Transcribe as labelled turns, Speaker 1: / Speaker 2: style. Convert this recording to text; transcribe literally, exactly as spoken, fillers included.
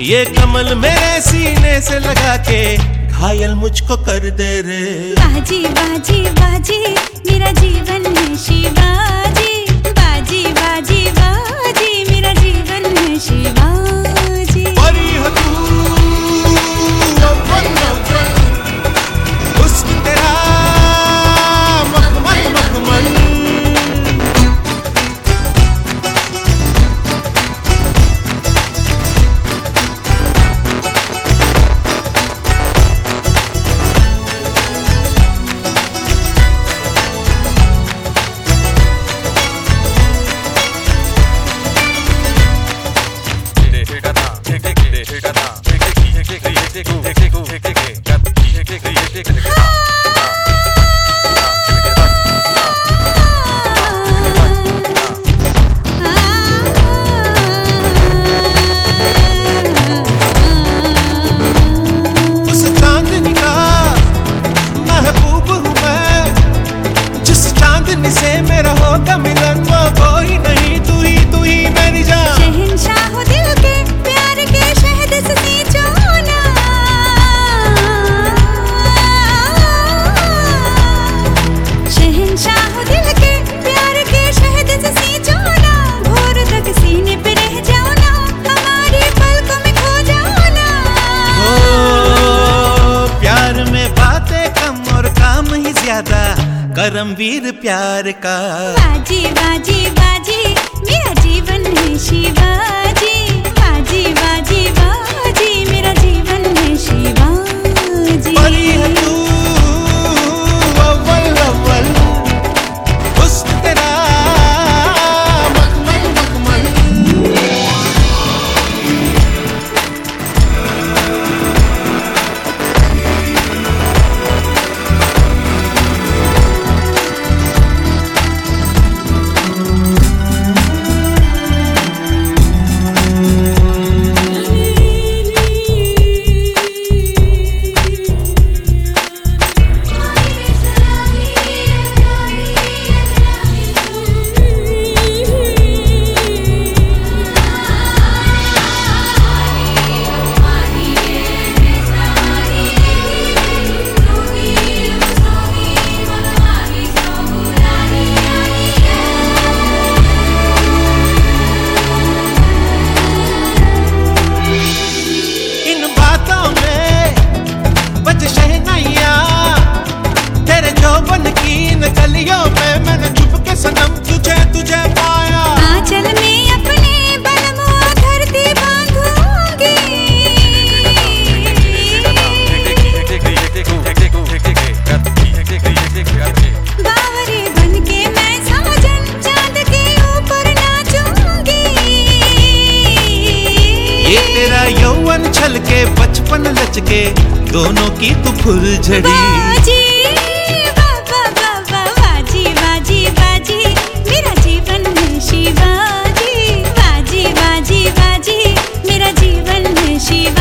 Speaker 1: ये कमल मेरे सीने से लगा के घायल मुझको कर दे रे।
Speaker 2: बाजी बाजी बाजी मेरा जीवन है शिवाजी, बाजी बाजी बाजी मेरा जीवन है शिवाजी।
Speaker 1: परी हो तू अव्वल अव्वल, हुस्न तेरा मखमल मखमल। से मेरा होगा मिलन वो कोई नहीं, तू ही तू ही मेरी जान।
Speaker 2: शहंशाह हो दिल के प्यार के शहद से सींचो ना, शहंशाह हो दिल के प्यार के शहद से सींचो ना, भोर तक सीने पे रह जाओ ना, हमारी पलकों में खो जाओ ना।
Speaker 1: ओ प्यार में बातें कम और काम ही ज्यादा, करमवीर प्यार का।
Speaker 2: बाजी बाजी बाजी मेरा जीवन है शिवाजी, बाजी बाजी बाजी मेरा जीवन है शिवाजी।
Speaker 1: परी है तू अव्वल अव्वल, हुस्न तेरा मखमल मखमल। गलियों में मैंने छुप के सनम तुझे तुझे पाया,
Speaker 2: आंचल में अपने बलमुआ धरती बांधूंगी, बावरे बन के मैं साजन चांद के ऊपर नाचूंगी।
Speaker 1: ये तेरा यौवन छलके बचपन लचके दोनों की तू फुलझड़ी।
Speaker 2: बाजी बाजी बाजी मेरा जीवन है शिवाजी, बाजी बाजी बाजी मेरा जीवन है शिवाजी।